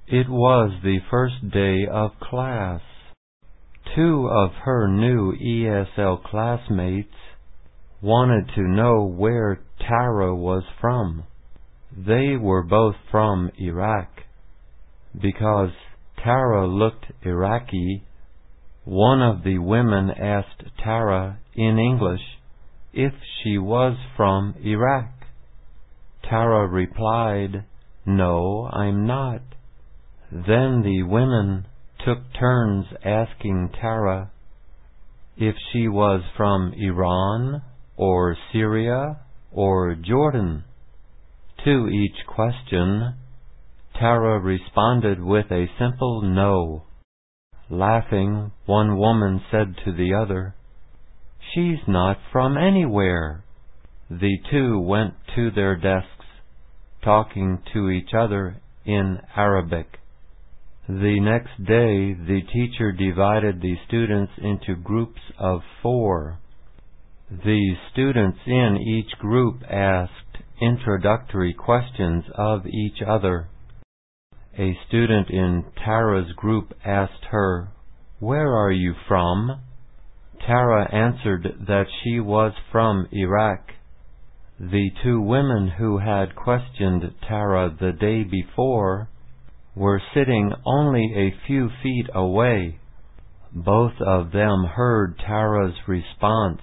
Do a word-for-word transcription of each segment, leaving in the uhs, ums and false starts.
It was the first day of class. Two of her new E S L classmates wanted to know where Tara was from. They were both from Iraq. Because Tara looked Iraqi, one of the women asked Tara in English if she was from Iraq. Tara replied, "No, I'm not." Then the women took turns asking Tara if she was from Iran or Syria or Jordan. To each question, Tara responded with a simple no. Laughing, one woman said to the other, "She's not from anywhere." The two went to their desks, talking to each other in Arabic. The next day, the teacher divided the students into groups of four. The students in each group asked introductory questions of each other. A student in Tara's group asked her, "Where are you from?" Tara answered that she was from Iraq. The two women who had questioned Tara the day before were sitting only a few feet away. Both of them heard Tara's response.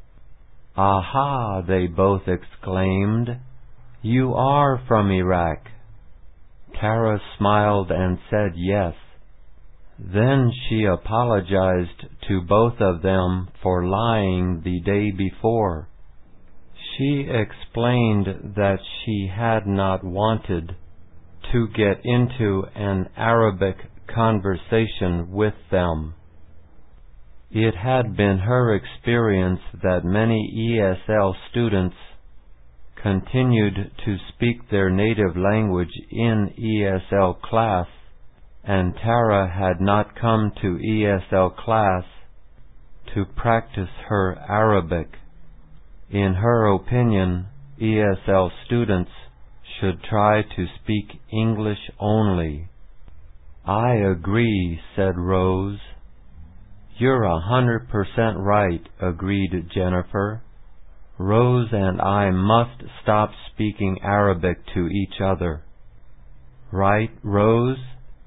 "Aha!" they both exclaimed. "You are from Iraq." Tara smiled and said yes. Then she apologized to both of them for lying the day before. She explained that she had not wanted to get into an Arabic conversation with them. It had been her experience that many E S L students continued to speak their native language in E S L class, and Tara had not come to E S L class to practice her Arabic. In her opinion, E S L students should try to speak English only. "I agree," said Rose. "You're a hundred percent right," agreed Jennifer. "Rose and I must stop speaking Arabic to each other. Right, Rose?"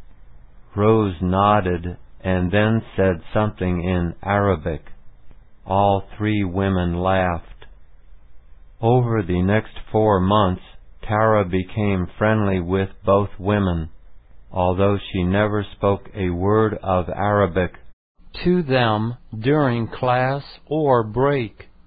Rose nodded and then said something in Arabic. All three women laughed. Over the next four months, Tara became friendly with both women, although she never spoke a word of Arabic to them during class or break.